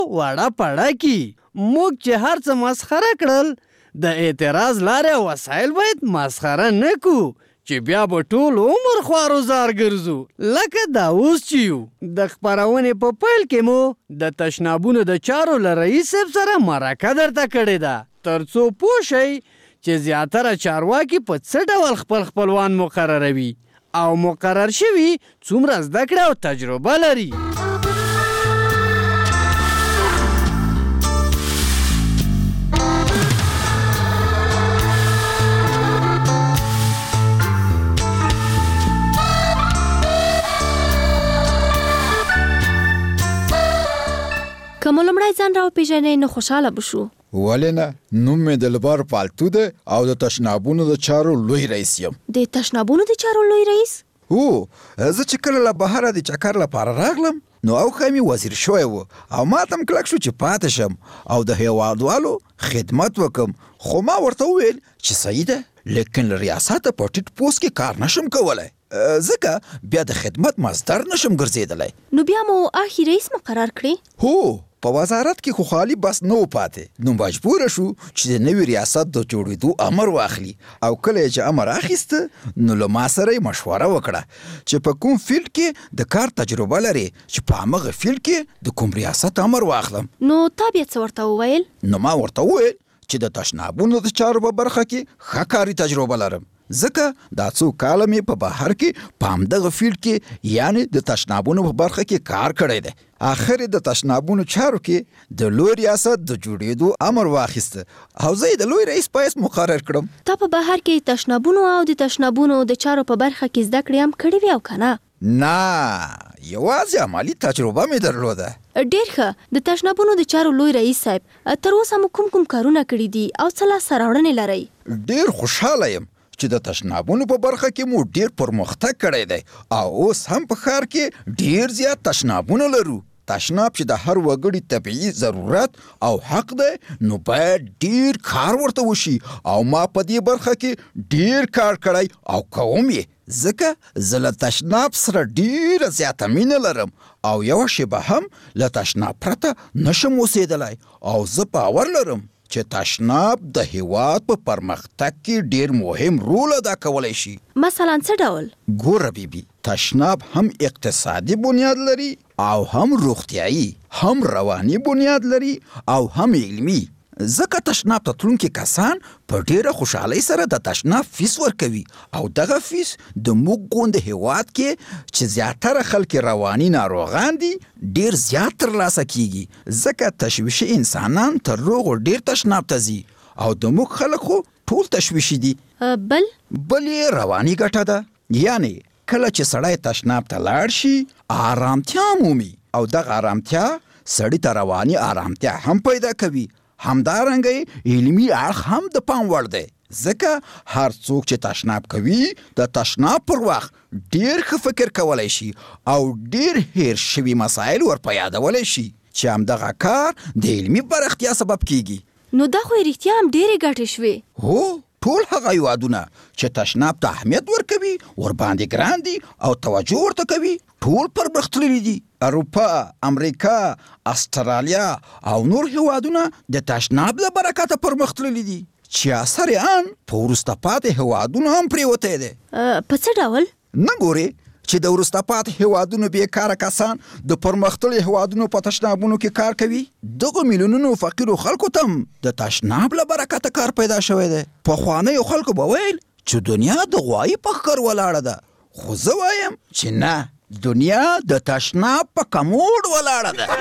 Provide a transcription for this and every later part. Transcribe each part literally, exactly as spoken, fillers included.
وړه پړه کی. موږ چې هر څه مسخره کړل د اعتراض لارې او وسایل باید مسخره نه کو چې بیا به ټول عمر خوارزار ګرځو. لکه دا اوس چې یو د خپرونې په پیل کې مو د تشنابونو د چارو له رئیس صاحب سره مرکه درته کړې ده تر څو پوه شئ چې زیاتره چارواکي په څه ډول خپل خپلوان مقرروي او مقرر شوي څومره زده کړه او تجربه لري. که مو لومړی ځان راوپېژنئ نو خوشحاله به شو. ولې نه؟ نوم مې دلبر پالتو دی او د تشنابونو د چارو لوی رئیس یم. د تشنابونو د چارو لوی رئیس؟ هو، زه چې کله له بهره د چکر لپاره راغلم نو اوښی مې وزیر شوی و او ما ته م کلک شو چې پاتې شم او د هېوادوالو خدمت وکم. خو ما ورته وویل چې صحیح ده لیکن له ریاسته په ټیټ پوست کې کار نشم کولی ځکه بیا د خدمت مصدر نشم ګرځېدلی. نو بیا مو آخي رئیس مقرر کړې؟ هو، په وزارت کې خو خالی بس نه و پاتې نو مجبوره شو چې د نوي ریاست د جوړېدو امر واخلي او کله چې امر اخیسته نو له ما سره یې مشوره وکړه چې په کوم فیلډ کې د کار تجربه لري چې په همغه فیلډ کې د کوم ریاست امر واخلم. نو تا بیا څه ورته وویل؟ نو ما ورته وویل چې د تشنابونو د چارو په برخه کې ښه کاري تجربه لرم ځکه دا څو کاله مې په بهر کې په همدغه فیلډ کې یعنی د تشنابونو په برخه کې کار کړی دی. آخر د تشنابونو چارو کې د لوی ریاست د جوړېدو امر واخیسته او زه یې د لوی رئیس په حیث مقرر کړم. تا په بهر کې تشنابونو او د تشنابونو د چارو په برخه کې زده کړې هم کړې وې او که نه؟ نه، یوازې عملي تجربه مې درلوده. ډېر ښه. د تشنابونو د چارو لوی رئیس صاحب، تر اوسه مو کوم کوم کارونه کړي دي او څه لاسته راوړنې لرئ؟ ډېر خوشحاله یم چې د تشنابونو په برخه کې مو ډېر پرمختګ کړی دی او اوس هم په ښار کې ډېر زیات تشنابونه لرو. تشناب چې د هر وګړي طبیعي ضرورت او حق دی نو باید ډېر کار ورته وشي او ما په دې برخه کې ډېر کار کړی او کوم یې ځکه زه له تشناب سره ډېره زیاته مینه لرم او یوه شیبه هم له تشناب پرته نشم اوسېدلی او زه باور لرم چې تشناب د هېواد په پرمختګ کې ډېر مهم رول ادا کولی شي. مثلا څه ډول؟ ګوره بیبي، تشناب هم اقتصادي بنیاد لري او هم روغتیایي، هم رواني بنیاد لري او هم علمي. ځکه تشناب ته تلونکي کسان په ډېره خوشحالۍ سره د تشناب فیس ورکوي او دغه فیس د موږ غوندې هېواد کې چې زیاتره خلک رواني ناروغان دي ډېر زیات ترلاسه کیږي ځکه تشویشي انسانان تر روغو ډېر تشناب ته ځي او د موږ خلک خو ټول تشویشي دي. بل؟ بل یې رواني ګټه ده، یعنی کله چې سړی تشناب ته لاړ شي آرامتیا مومي او دغه آرامتیا سړي ته رواني آرامتیا هم پیدا کوي. همدارنګه علمي اړخ هم د پام وړ دی ځکه هر څوک چې تشناب کوي د تشناب پر وخت ډېر ښه فکر کولی شي او ډېر هیر شوي مسایل ور په یادولی شي چې همدغه کار د علمي پراختیا سبب کیږي. نو دا خو رښتیا هم ډېرې ګټې شوې. هو، ټول هغه هېوادونه چې تشناب ته اهمیت ورکوي ورباندې ګران دي او توجه ورته کوي ټول پرمختللي دي. اروپا، امریکا، استرالیا او نور هېوادونه د تشناب له برکته پرمختللي دي چې اثر آن په وروسته پاتې هېوادونو هم پرېوتی دی. په څه ډول؟ نه ګورې چې د وروسته پاتې هېوادونو بېکاره کسان د پرمختللي هېوادونو په تشنابونو کې کار کوي. دغو میلیونونو فقیرو خلکو ته هم د تشناب له برکته کار پیدا شوی دی. پخوانیو خلکو به ویل چې دنیا د غوایي په ښکر ولاړه ده، خو زه وایم چې نه، دنیا د تشناب په کموډ ولاړه ده.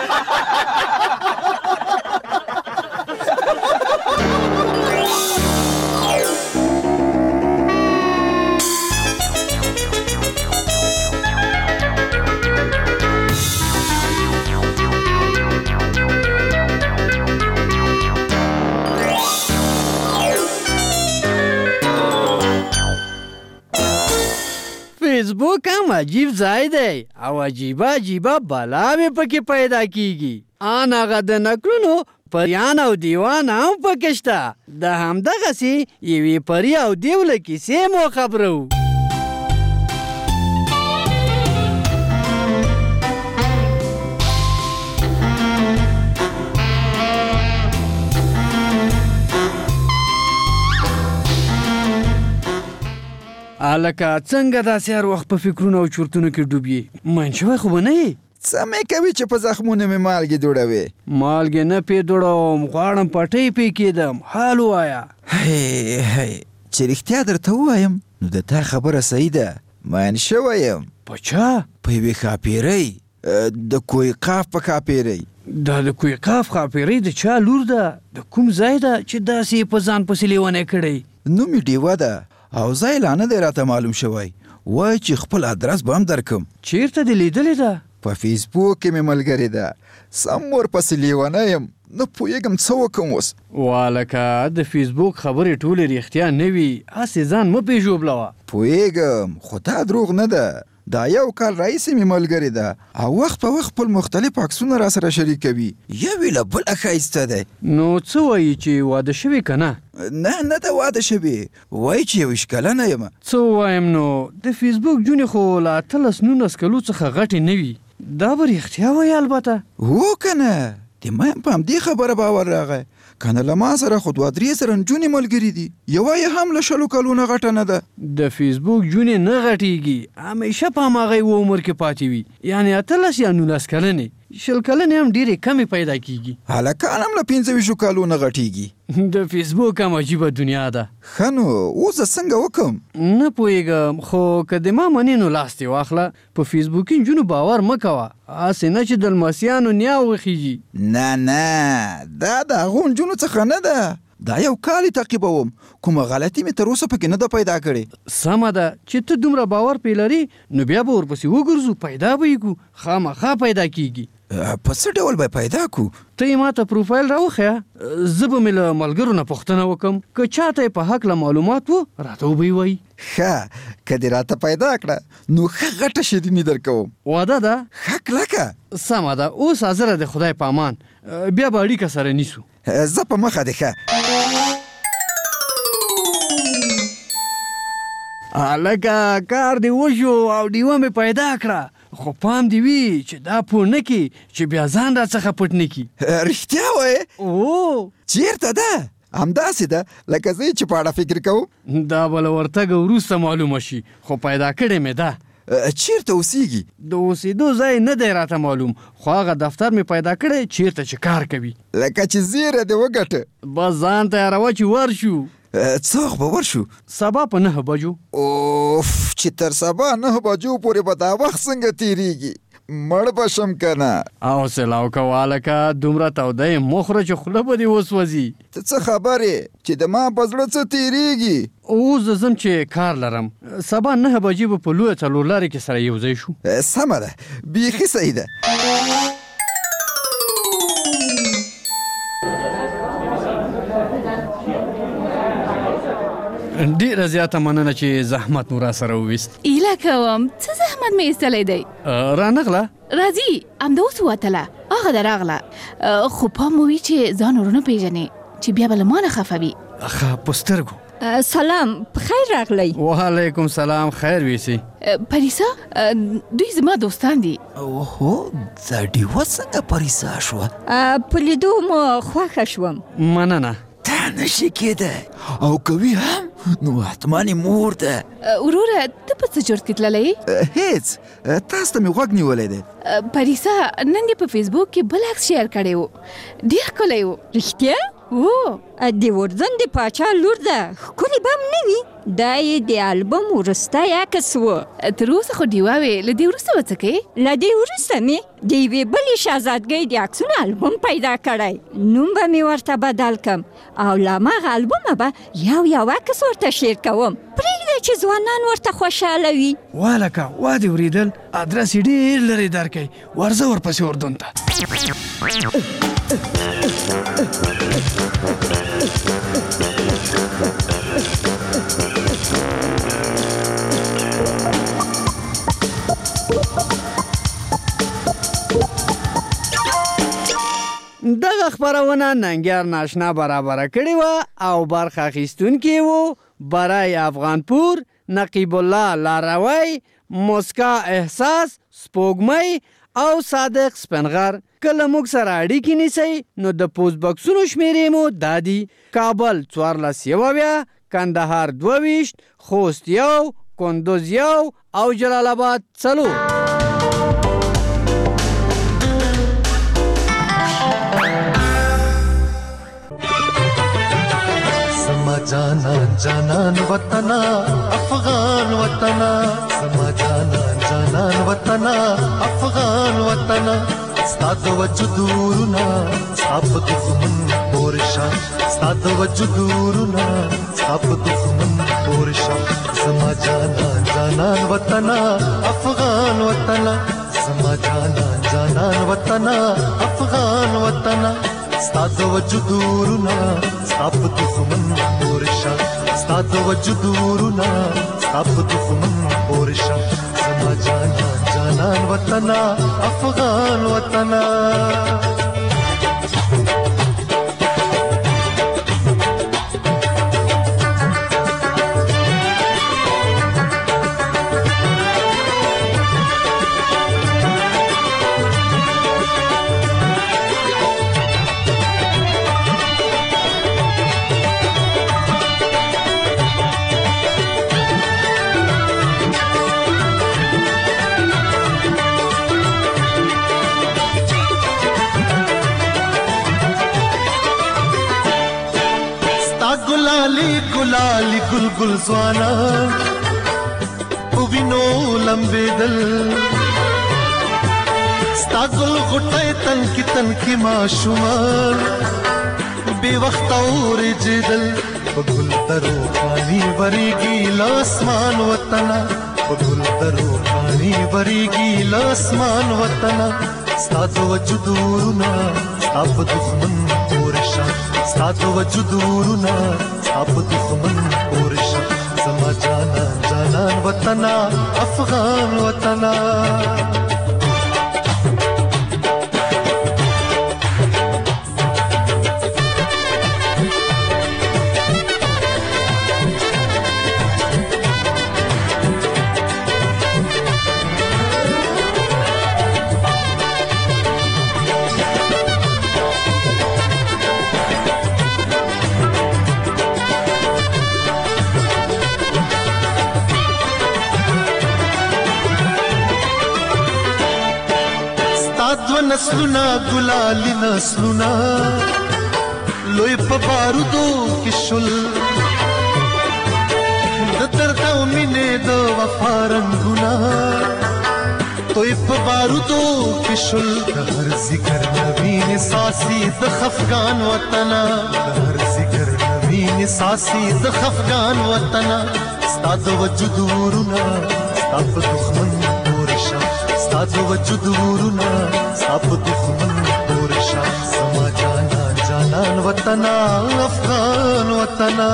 فیسبوک هم عجیب ځای دی او عجیبه عجیبه بلاوې پکې پیدا کیږي. آن هغه د نکلونو پریان او دیوان هم پکې شته. د همدغسې یوې پري او دیو له کیسې مو خبرو. هلکه څنګه داسې هر وخت په فکرونو او چورتونو کې ډوب یې؟ من شوی خو به نه یې؟ څه مې کوي چې په زخمونو مې مالګې دوړوې؟ مالګې نه پې دوړوم، غواړم پټۍ پې کېدم. حال ووایه. هی هی چې رښتیا درته ووایم نو د تا خبره صحیح ده، مین شوی یم. په چا؟ په یوې ښاپېرۍ، د کوی قاف په ښاپېرۍ. دا د کوی قاف ښاپېرۍ د چا لور ده؟ د کوم ځای ده چې داسې یې په ځان پسې لیونی کړی؟ نوم یې ډیوه ده او ځای لا نه دی راته معلوم شوی. وایي چې خپل ادرس به هم درکم. چیرته دې لیدلې ده؟ په فیسبوک کې مې ملګرې ده. سم ورپسې لیونی یم، نه پوهېږم څه وکړم اوس. والکه د فیسبوک خبرې ټولې رښتیا نه وي، هسې ځان مه پېژوبلوه. پوهېږم خو دا دروغ نه ده. دا یو کال راهیسې مې ملګرې ده او وخت په وخت خپل مختلف عکسونه را سره شریکوي. یو یې له بله ښایسته دی. نو څه وایي چې واده شوي که نه؟ نه نه ده واده شوې، وایي چې یویشت کلنه یم. څه ووایم نو د فیسبوک جونې خو له اتلس نولس کلو څخه غټې نه وي. دا به رښتیا وایي البته؟ هو که نه، د ما هم په همدې خبره باور راغی. که نه له ما سره خو دوه درې سره نجونې ملګري دي، یوه یې هم له شلو کلو نه غټه نه ده. د فیسبوک جونې نه غټېږي، همیشه په هماغه یوه عمر کې پاتې وي، یعنې اتلس یا نولس کلنې. شل کلنې هم ډېرې کمې پیدا کېږي. هلکان هم له پنځه ویشتو کالو نه غټېږي. د فیسبوک هم عجیبه دنیا ده. ښه نو اوس زه څنګه وکړم؟ نه پوهېږم، خو که د ما منې نو لاس دې واخله. په فیسبوکي نجونو باور مه کوه، هسې نه چې د لمسیانو نیا وخیږي. نه نه، دا د هغو نجونو څخه نه ده. دا یو کال یې تعقیبوم، کومه غلطي مې تر اوسه پکې نه ده پیدا کړې. سمه ده چې ته دومره باور پې لرې، نو بیا به ورپسې وګرځو، پیدا به یې کړو. خامخا پیدا کېږي. په څه ډول به پیدا کړو؟ ته یې ما ته پروفایل راوښیه، زه به مې له ملګرو نه پوښتنه وکړم، که چاته یې په هکله معلومات و راته وبه یې وایي. ښه، که دې راته پیدا کړه نو ښه غټه شیریني درکوم. واده ده؟ ښه کلکه. سمه ده، اوس حاضره د خدای په امان، بیا به اړیکه سره نیسو. زه په مخه دې ښه. هلکه کار دې وشو او ډیوه مې پیدا کړه، خو پام دې وي چې دا پوه نه کړي چې بیا ځان را څخه پټ نه کړي. رښتیا وایې؟ او چیرته ده؟ همداسې ده لکه زه چې په اړه فکر کوم. دا به له ورتګه وروسته معلومه شي، خو پیدا کړې مې ده. چیرته اوسیږي؟ د اوسېدو ځای نه دی راته معلوم، خو هغه دفتر مې پیدا کړی چیرته چې کار کوي. لکه چې زیره دې وګټه. بس ځان تیاروه چې ورشو. څه وخت به ورشو؟ سبا په نهه بجو. اوف، چې تر سبا نهه بجو پورې به دا وخت څنګه تېرېږي؟ مړ به شم که نه. حوصله وکړه هلکه، دومره توده یې مه خوره چې خوله به دې وسوځي. ته څه خبرې چې د ما په زړه څه تېرېږي؟ اوس زه ځم چې کار لرم، سبا نهه بجې به په لویه څلورلارې کې سره یو ځای شو. سمه ده، بیخي صحیح ده. ډېره زیاته مننه چې زحمت مو را سره وویست. ایله کوم، څه زحمت مې ایستلی دی؟ رانغله راځي، همدا اوس ووتله، هغه ده راغله، خو پام مو وي چې ځان ورونه پېژنې چې بیا به له ما نه خفه وي. ښه په سترګو. سلام، په خیر راغلی. وعلیکم سلام، خیر ویسي. پریسا، دوی زما دوستان دي. اوهو، دا ډیوه څنګه پریسا شوه؟ په لیدو مو خوښه شوم. مننه. دا نشي کېدی، او کوي هم نو حتما یې مور ده. وروره، ته په څه جرت کې تللی؟ هېڅ، تاسو ته مې غوږ نیولی دی. پریسا، نن دې په فیسبوک کې بل عکس شیر کړی و، ډېر ښکلی و. رښتیا؟ هو، د اردن د پاچا لور ده، ښکلې به هم نه وي. دا یې د البم وروستی عکس و. تر اوسه خو ډیوه وې، له دې وروسته به څه کوې؟ له دې وروسته مې د یوې بلې شهزادګۍ د عکسونو البم پیدا کړی، نوم به مې ورته بدل کړم او له هماغه البمه به یو یو عکس ورته شیر کوم. پرېږده چې ځوانان ورته خوشحاله وي. والکه وا دې اورېدل، ادرس یې ډېر لرې درکوي، ورځه ورپسې اردن ته. دغه خپرونه ننګیار ناشنا برابره کړې وه او برخه اخیستونکي وو برای افغانپور، نقیب الله لاروی، موسکا احساس، سپوږمۍ او صادق سپنغر. که له موږ سره اړیکې نیسئ نو د پوسټ بکسونو شمېرې مو دا دي: کابل څوارلس یو اویا، کندهار دوه ویشت، خوست یو، کندوز یو او جلال آباد څلور. سما جانان جانان وطنا افغان وطنا سما جانان جانان وطنا افغان وطنا ستاد وجودورنا ساب دښمن پورشا ستاد وجودورنا ساب دښمن پورشا سما جانان جانان وطنا افغان وطنا سما جانان جانان وطنا افغان وطنا ستاد وجودورنا ساب دښمن پورشا ستاد وجودورنا ساب دښمن پورشا سما جانان جانان وطنا افغان وطنا. गुलाली गुलगुल ज़वाना उविनो लंबे दल स्ता गुल गुटे तन की तन की माशुमान बेवक्त और जिदल बगुल दरो पानी वरीगी लासमान वतना बगुल दरो पानी वरीगी लासमान वतना स्ता तो वजुदूरना अब दुश्मन पोरशा स्ता तो वजुदूरना अब दुश्मन पोरशा समा जाना जानान वतना अफगान वतना. नस्लुना गुलाली नस्लुना लोई पे बारूदो की शुल दर्द मिने दो वफा रंगुना तोई पे बारूदो की शुल हर जिक्र नवीन सासी द खफगान वतना हर जिक्र नवीन सासी द खफगान वतना स्ताद वजुदूरना स्ताब दुश्मन पोरशा स्ताद वजुदूरना स्ताब दुश्मन पोरशा समा जाना जानान वतना अफगान वतना.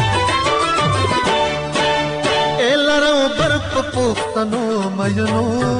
Mayano